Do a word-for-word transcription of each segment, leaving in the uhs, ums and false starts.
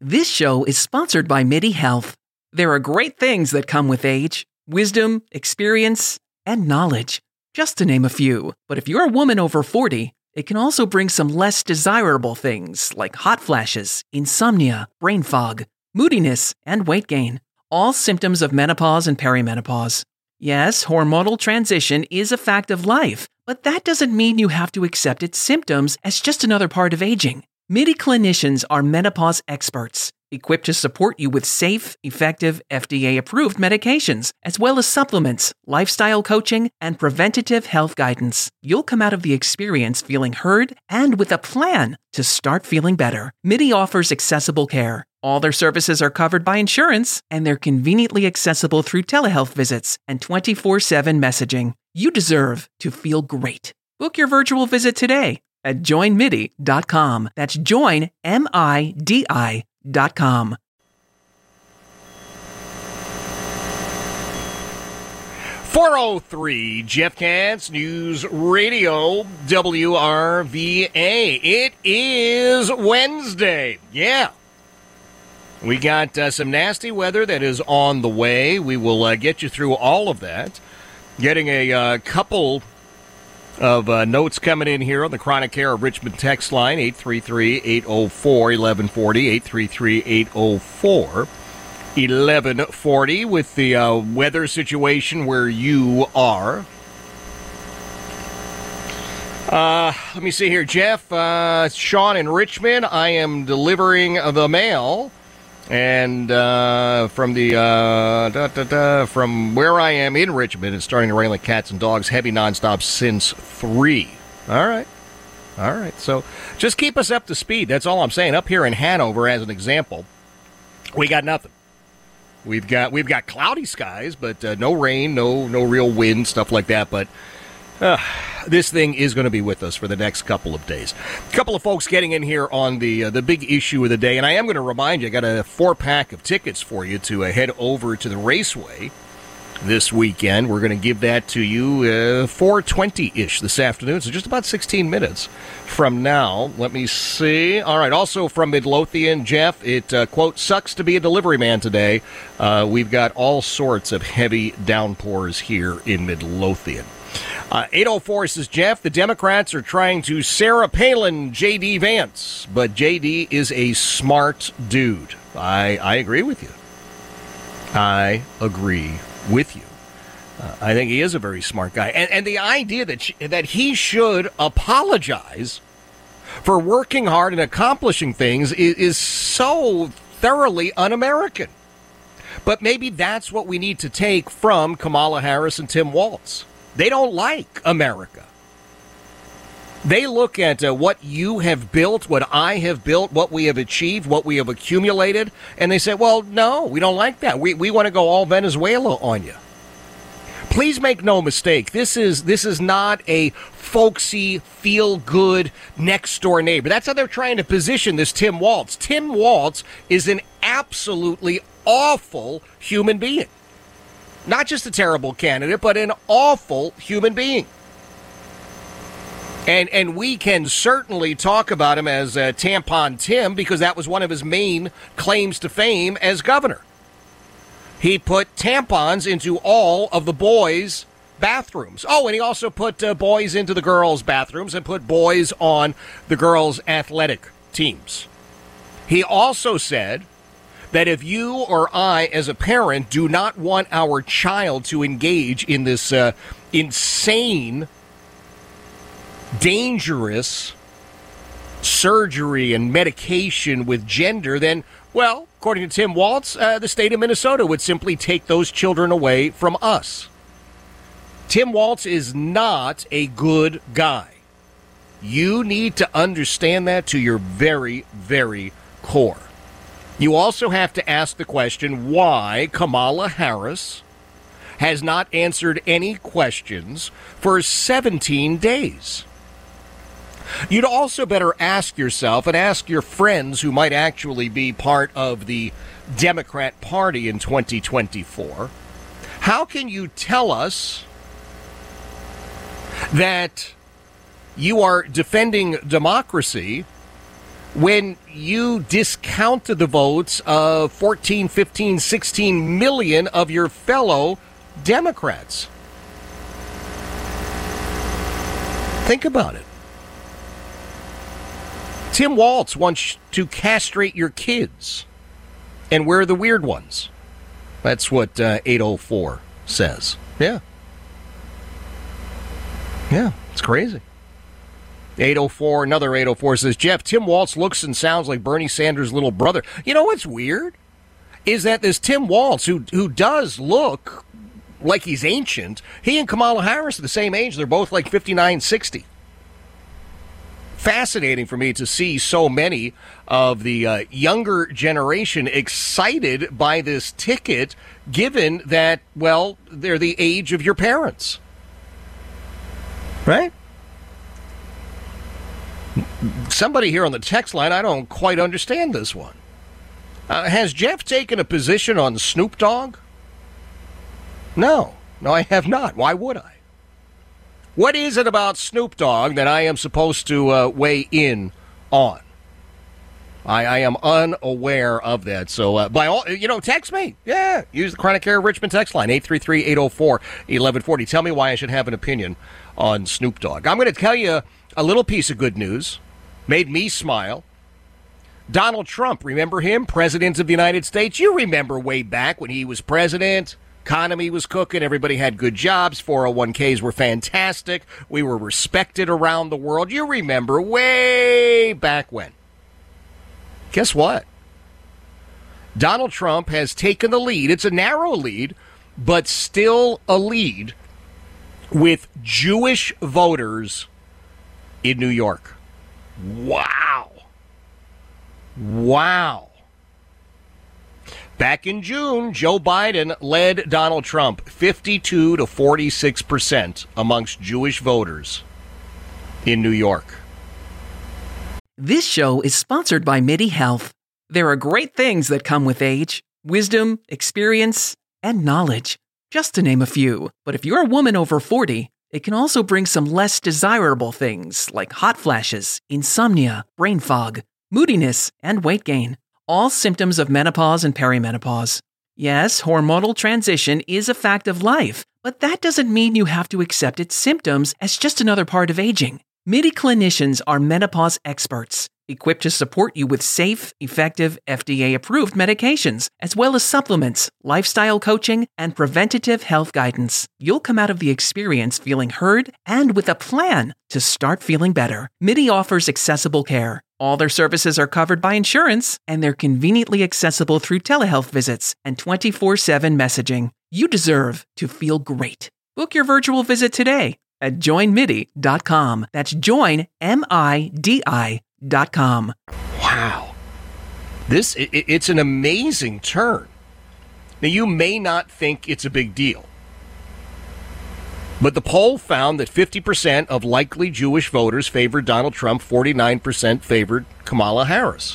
This show is sponsored by MIDI Health. There are great things that come with age: wisdom, experience, and knowledge, just to name a few. But if you're a woman over forty, it can also bring some less desirable things like hot flashes, insomnia, brain fog, moodiness, and weight gain, all symptoms of menopause and perimenopause. Yes, hormonal transition is a fact of life, but that doesn't mean you have to accept its symptoms as just another part of aging. MIDI clinicians are menopause experts, equipped to support you with safe, effective, F D A-approved medications, as well as supplements, lifestyle coaching, and preventative health guidance. You'll come out of the experience feeling heard and with a plan to start feeling better. MIDI offers accessible care. All their services are covered by insurance, and they're conveniently accessible through telehealth visits and twenty-four seven messaging. You deserve to feel great. Book your virtual visit today at join midi dot com. That's join, M I D I dot com. four oh three Jeff Katz, News Radio, W R V A. It is Wednesday. Yeah. We got uh, some nasty weather that is on the way. We will uh, get you through all of that. Getting a uh, couple of uh, notes coming in here on the Chronic Care of Richmond text line, eight three three, eight oh four, eleven forty, eight three three, eight oh four, eleven forty, with the uh, weather situation where you are. Uh, let me see here, Jeff. Uh, Sean in Richmond, I am delivering the mail. And uh, from the uh, da, da, da, from where I am in Richmond, it's starting to rain like cats and dogs, heavy nonstop since three. All right. All right. So just keep us up to speed. That's all I'm saying. Up here in Hanover, as an example, we got nothing. We've got we've got cloudy skies, but uh, no rain, no no real wind, stuff like that. But uh, this thing is going to be with us for the next couple of days. A couple of folks getting in here on the uh, the big issue of the day, and I am going to remind you, I got a four-pack of tickets for you to uh, head over to the Raceway this weekend. We're going to give that to you uh, four twenty-ish this afternoon, so just about sixteen minutes from now. Let me see. All right, also from Midlothian, Jeff, it, uh, quote, sucks to be a delivery man today. Uh, we've got all sorts of heavy downpours here in Midlothian. Uh, eight oh four says, Jeff, the Democrats are trying to Sarah Palin J D. Vance, but J D is a smart dude. I, I agree with you. I agree with you. Uh, I think he is a very smart guy. And, and the idea that, she, that he should apologize for working hard and accomplishing things is, is so thoroughly un-American. But maybe that's what we need to take from Kamala Harris and Tim Walz. They don't like America. They look at uh, what you have built, what I have built, what we have achieved, what we have accumulated, and they say, well, no, we don't like that. We we want to go all Venezuela on you. Please make no mistake. This is this is not a folksy, feel-good, next-door neighbor. That's how they're trying to position this Tim Walz. Tim Walz is an absolutely awful human being. Not just a terrible candidate, but an awful human being. And and we can certainly talk about him as uh, Tampon Tim, because that was one of his main claims to fame as governor. He put tampons into all of the boys' bathrooms. Oh, and he also put uh, boys into the girls' bathrooms and put boys on the girls' athletic teams. He also said that if you or I, as a parent, do not want our child to engage in this uh, insane, dangerous surgery and medication with gender, then, well, according to Tim Walz, uh, the state of Minnesota would simply take those children away from us. Tim Walz is not a good guy. You need to understand that to your very, very core. You also have to ask the question why Kamala Harris has not answered any questions for seventeen days. You'd also better ask yourself and ask your friends who might actually be part of the Democrat Party in twenty twenty-four, how can you tell us that you are defending democracy when you discounted the votes of fourteen, fifteen, sixteen million of your fellow Democrats? Think about it. Tim Walz wants to castrate your kids, and we're the weird ones. That's what uh, eight oh four says. Yeah. Yeah, it's crazy. eight oh four, another eight oh four says, Jeff, Tim Walz looks and sounds like Bernie Sanders' little brother. You know what's weird? Is that this Tim Walz, who who does look like he's ancient, he and Kamala Harris are the same age. They're both like fifty-nine, sixty. Fascinating for me to see so many of the uh, younger generation excited by this ticket, given that, well, they're the age of your parents. Right? Somebody here on the text line, I don't quite understand this one. Uh, has Jeff taken a position on Snoop Dogg? No. No, I have not. Why would I? What is it about Snoop Dogg that I am supposed to uh, weigh in on? I, I am unaware of that. So, uh, by all, you know, text me. Yeah, use the Chronic Care Richmond text line, eight three three, eight oh four, eleven forty. Tell me why I should have an opinion on Snoop Dogg. I'm going to tell you a little piece of good news. Made me smile. Donald Trump, remember him? President of the United States. You remember way back when he was president. Economy was cooking. Everybody had good jobs. four oh one k's were fantastic. We were respected around the world. You remember way back when. Guess what? Donald Trump has taken the lead. It's a narrow lead, but still a lead with Jewish voters in New York. Wow. Wow. Back in June, Joe Biden led Donald Trump fifty-two to forty-six percent amongst Jewish voters in New York. This show is sponsored by MIDI Health. There are great things that come with age, wisdom, experience, and knowledge, just to name a few. But if you're a woman over forty, it can also bring some less desirable things like hot flashes, insomnia, brain fog, moodiness, and weight gain. All symptoms of menopause and perimenopause. Yes, hormonal transition is a fact of life, but that doesn't mean you have to accept its symptoms as just another part of aging. MIDI clinicians are menopause experts, equipped to support you with safe, effective, F D A-approved medications, as well as supplements, lifestyle coaching, and preventative health guidance. You'll come out of the experience feeling heard and with a plan to start feeling better. MIDI offers accessible care. All their services are covered by insurance, and they're conveniently accessible through telehealth visits and twenty-four seven messaging. You deserve to feel great. Book your virtual visit today at join midi dot com. That's join, M I D I dot com. Wow. This, it, it's an amazing turn. Now, you may not think it's a big deal, but the poll found that fifty percent of likely Jewish voters favored Donald Trump, forty-nine percent favored Kamala Harris.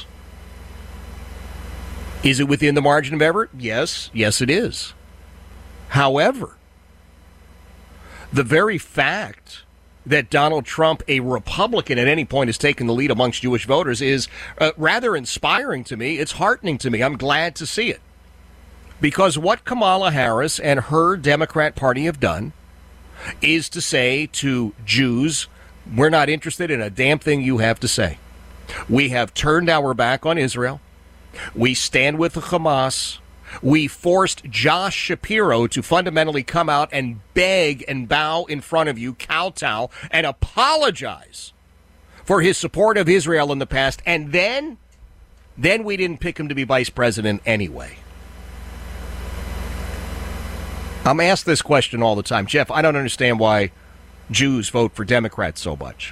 Is it within the margin of error? Yes. Yes, it is. However, the very fact that Donald Trump, a Republican at any point, has taken the lead amongst Jewish voters is uh, rather inspiring to me. It's heartening to me. I'm glad to see it. Because what Kamala Harris and her Democrat Party have done is to say to Jews, we're not interested in a damn thing you have to say. We have turned our back on Israel. We stand with the Hamas. We forced Josh Shapiro to fundamentally come out and beg and bow in front of you, kowtow, and apologize for his support of Israel in the past. And then, then we didn't pick him to be vice president anyway. I'm asked this question all the time. Jeff, I don't understand why Jews vote for Democrats so much.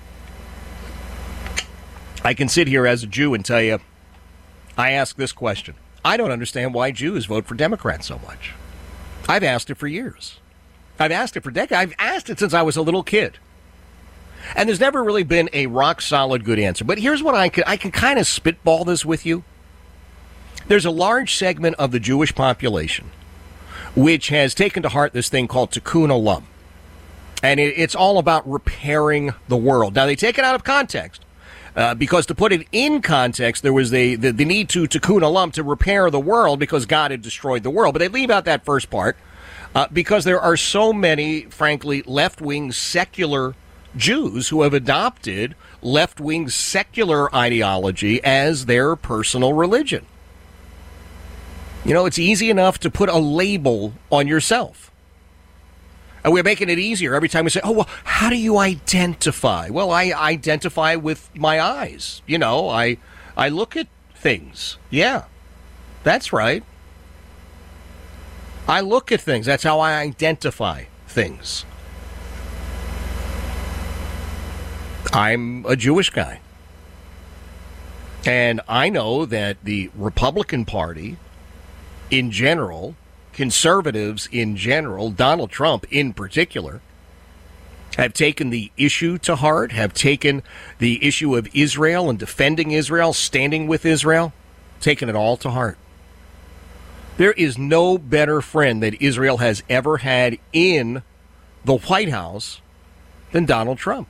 I can sit here as a Jew and tell you, I ask this question. I don't understand why Jews vote for Democrats so much. I've asked it for years. I've asked it for decades. I've asked it since I was a little kid. And there's never really been a rock-solid good answer. But here's what I can, I can kind of spitball this with you. There's a large segment of the Jewish population which has taken to heart this thing called Tikkun Olam. And it, it's all about repairing the world. Now, they take it out of context. Uh, because to put it in context, there was the, the, the need to tikkun olam, to repair the world, because God had destroyed the world. But they leave out that first part uh, because there are so many, frankly, left-wing secular Jews who have adopted left-wing secular ideology as their personal religion. You know, it's easy enough to put a label on yourself. And we're making it easier every time we say, oh, well, how do you identify? Well, I identify with my eyes. You know, I I look at things. Yeah, that's right. I look at things. That's how I identify things. I'm a Jewish guy. And I know that the Republican Party, in general, conservatives in general, Donald Trump in particular, have taken the issue to heart, have taken the issue of Israel and defending Israel, standing with Israel, taken it all to heart. There is no better friend that Israel has ever had in the White House than Donald Trump.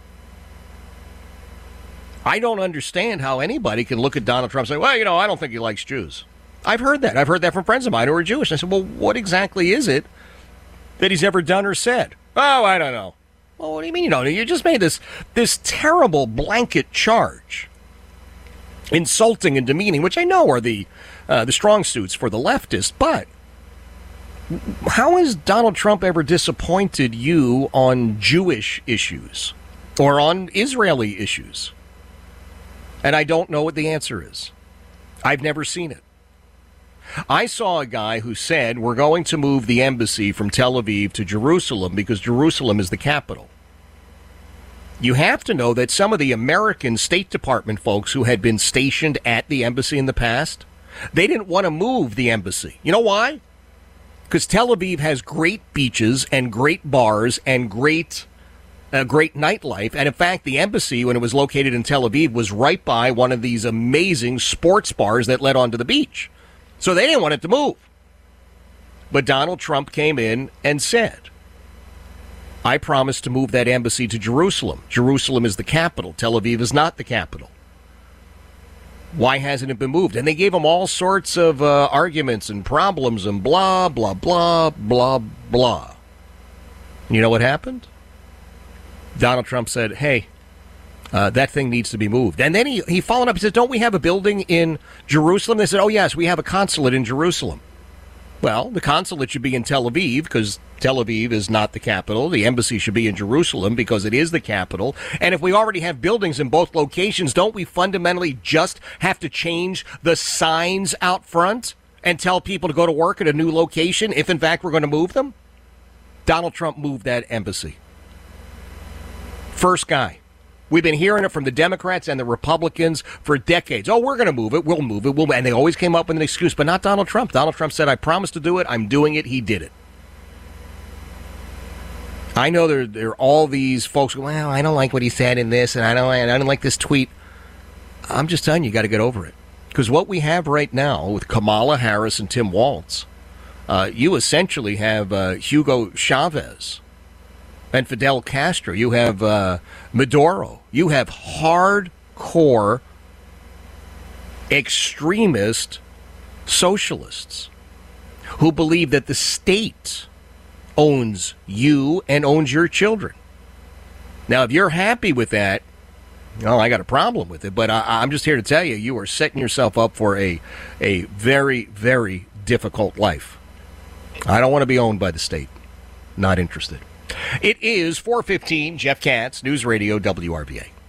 I don't understand how anybody can look at Donald Trump and say, well, you know, I don't think he likes Jews. I've heard that. I've heard that from friends of mine who are Jewish. I said, well, what exactly is it that he's ever done or said? Oh, I don't know. Well, what do you mean you don't know? You just made this this terrible blanket charge, insulting and demeaning, which I know are the uh, the strong suits for the leftists. But how has Donald Trump ever disappointed you on Jewish issues or on Israeli issues? And I don't know what the answer is. I've never seen it. I saw a guy who said we're going to move the embassy from Tel Aviv to Jerusalem because Jerusalem is the capital. You have to know that some of the American State Department folks who had been stationed at the embassy in the past, they didn't want to move the embassy. You know why? Because Tel Aviv has great beaches and great bars and great, uh, great nightlife. And in fact, the embassy, when it was located in Tel Aviv, was right by one of these amazing sports bars that led onto the beach. So they didn't want it to move. But Donald Trump came in and said, I promise to move that embassy to Jerusalem. Jerusalem is the capital. Tel Aviv is not the capital. Why hasn't it been moved? And they gave him all sorts of uh, arguments and problems and blah, blah, blah, blah, blah. You know what happened? Donald Trump said, hey, Uh, that thing needs to be moved. And then he, he followed up. He said, don't we have a building in Jerusalem? They said, oh, yes, we have a consulate in Jerusalem. Well, the consulate should be in Tel Aviv because Tel Aviv is not the capital. The embassy should be in Jerusalem because it is the capital. And if we already have buildings in both locations, don't we fundamentally just have to change the signs out front and tell people to go to work at a new location if, in fact, we're going to move them? Donald Trump moved that embassy. First guy. We've been hearing it from the Democrats and the Republicans for decades. Oh, we're going to move it. We'll move it. We'll, and they always came up with an excuse, but not Donald Trump. Donald Trump said, I promised to do it. I'm doing it. He did it. I know there, there are all these folks, well, I don't like what he said in this, and I don't, I don't like this tweet. I'm just telling you, you got to get over it. Because what we have right now with Kamala Harris and Tim Walz, uh, you essentially have uh, Hugo Chavez and Fidel Castro. You have uh, Maduro. You have hardcore extremist socialists who believe that the state owns you and owns your children. Now, if you're happy with that, well, I got a problem with it, but I, I'm just here to tell you, you are setting yourself up for a, a very, very difficult life. I don't want to be owned by the state. Not interested. It is four fifteen, Jeff Katz, News Radio W R V A.